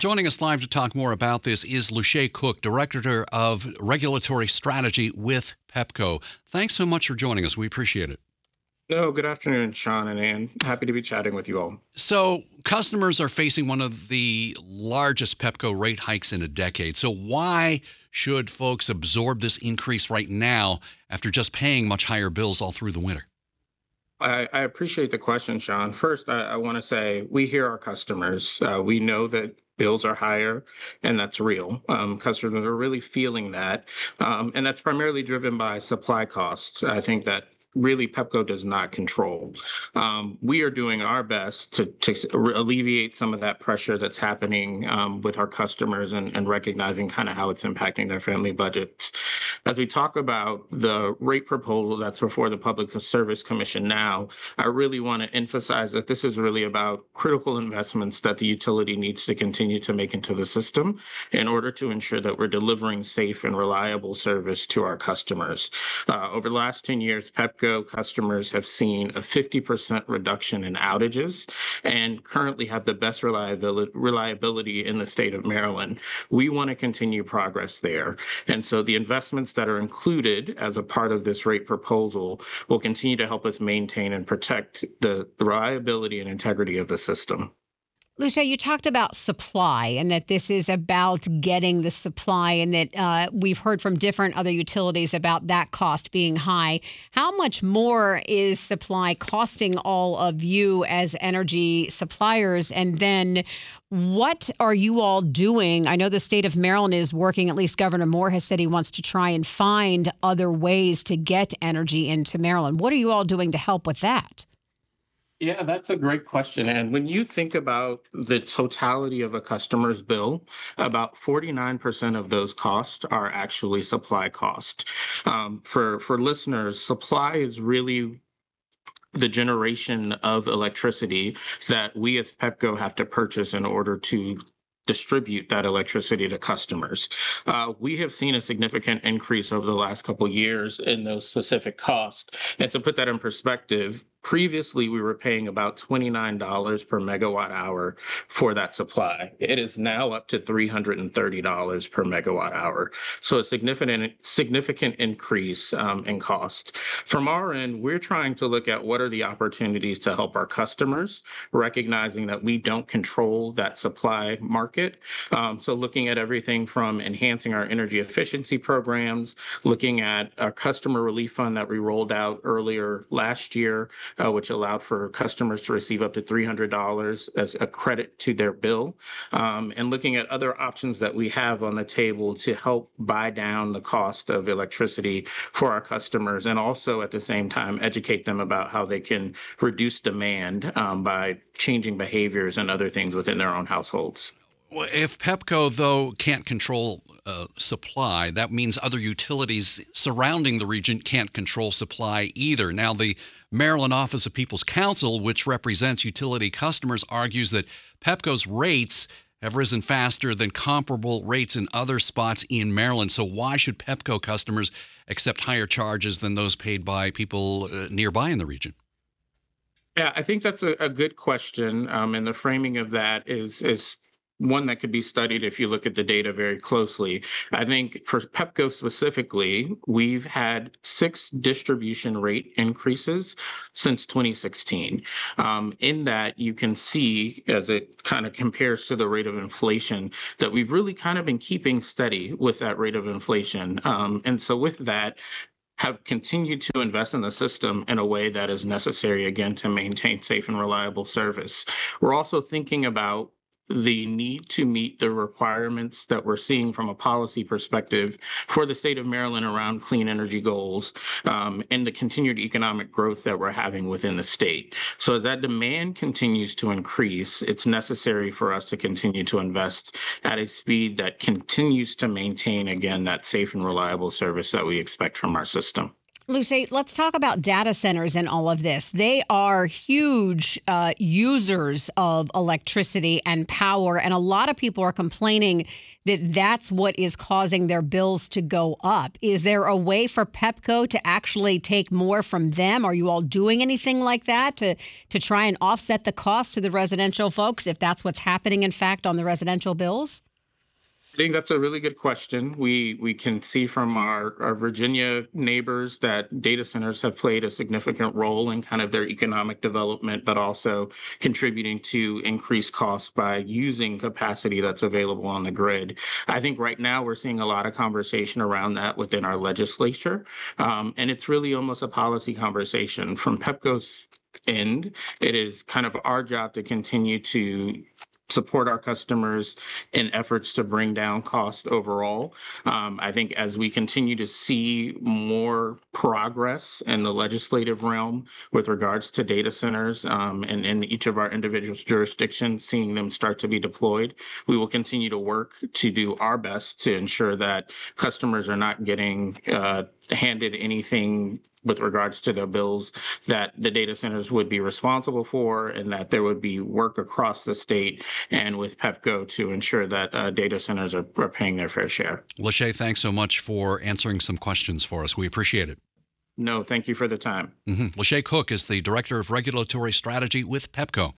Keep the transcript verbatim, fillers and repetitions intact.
Joining us live to talk more about this is Lushay Cook, Director of Regulatory Strategy with Pepco. Thanks so much for joining us. We appreciate it. No, good afternoon, Sean and Ann. Happy to be chatting with you all. So customers are facing one of the largest Pepco rate hikes in a decade. So why should folks absorb this increase right now after just paying much higher bills all through the winter? I, I appreciate the question, Sean. First, I, I want to say we hear our customers. Uh, we know that bills are higher, and that's real. Um, customers are really feeling that, um, and that's primarily driven by supply costs. I think that really Pepco does not control. Um, we are doing our best to, to alleviate some of that pressure that's happening um, with our customers and, and recognizing kind of how it's impacting their family budgets. As we talk about the rate proposal that's before the Public Service Commission now, I really want to emphasize that this is really about critical investments that the utility needs to continue to make into the system in order to ensure that we're delivering safe and reliable service to our customers. Uh, over the last ten years, Pepco customers have seen a fifty percent reduction in outages and currently have the best reliability, reliability in the state of Maryland. We want to continue progress there. And so the investments that are included as a part of this rate proposal will continue to help us maintain and protect the, the reliability and integrity of the system. Lushay, you talked about supply and that this is about getting the supply and that uh, we've heard from different other utilities about that cost being high. How much more is supply costing all of you as energy suppliers? And then what are you all doing? I know the state of Maryland is working, at least Governor Moore has said he wants to try and find other ways to get energy into Maryland. What are you all doing to help with that? Yeah, that's a great question. And when you think about the totality of a customer's bill, about forty-nine percent of those costs are actually supply cost. Um, for, for listeners, supply is really the generation of electricity that we as Pepco have to purchase in order to distribute that electricity to customers. Uh, we have seen a significant increase over the last couple of years in those specific costs. And to put that in perspective, previously we were paying about twenty-nine dollars per megawatt hour for that supply. It is now up to three hundred thirty dollars per megawatt hour. So a significant significant increase um, in cost. From our end, we're trying to look at what are the opportunities to help our customers, recognizing that we don't control that supply market. Um, so looking at everything from enhancing our energy efficiency programs, looking at a customer relief fund that we rolled out earlier last year, Uh, which allowed for customers to receive up to three hundred dollars as a credit to their bill, um, and looking at other options that we have on the table to help buy down the cost of electricity for our customers, and also at the same time educate them about how they can reduce demand um, by changing behaviors and other things within their own households. Well, if Pepco, though, can't control uh, supply, that means other utilities surrounding the region can't control supply either. Now, the Maryland Office of People's Counsel, which represents utility customers, argues that Pepco's rates have risen faster than comparable rates in other spots in Maryland. So why should Pepco customers accept higher charges than those paid by people uh, nearby in the region? Yeah, I think that's a, a good question, um, and the framing of that is is one that could be studied if you look at the data very closely. I think for Pepco specifically, we've had six distribution rate increases since twenty sixteen. Um, in that, you can see, as it kind of compares to the rate of inflation, that we've really kind of been keeping steady with that rate of inflation. Um, and so with that, have continued to invest in the system in a way that is necessary, again, to maintain safe and reliable service. We're also thinking about the need to meet the requirements that we're seeing from a policy perspective for the state of Maryland around clean energy goals um, and the continued economic growth that we're having within the state. So as that demand continues to increase, it's necessary for us to continue to invest at a speed that continues to maintain, again, that safe and reliable service that we expect from our system. Luce, let's talk about data centers and all of this. They are huge uh, users of electricity and power, and a lot of people are complaining that that's what is causing their bills to go up. Is there a way for Pepco to actually take more from them? Are you all doing anything like that to, to try and offset the cost to the residential folks, if that's what's happening, in fact, on the residential bills? I think that's a really good question. We we can see from our, our Virginia neighbors that data centers have played a significant role in kind of their economic development, but also contributing to increased costs by using capacity that's available on the grid. I think right now we're seeing a lot of conversation around that within our legislature. Um, and it's really almost a policy conversation. From Pepco's end, it is kind of our job to continue to support our customers in efforts to bring down cost overall. Um, I think as we continue to see more progress in the legislative realm with regards to data centers um, and in each of our individual jurisdictions, seeing them start to be deployed, we will continue to work to do our best to ensure that customers are not getting uh, handed anything with regards to the bills that the data centers would be responsible for, and that there would be work across the state and with Pepco to ensure that uh, data centers are, are paying their fair share. Lachey, thanks so much for answering some questions for us. We appreciate it. No, thank you for the time. Mm-hmm. Lachey Cook is the Director of Regulatory Strategy with Pepco.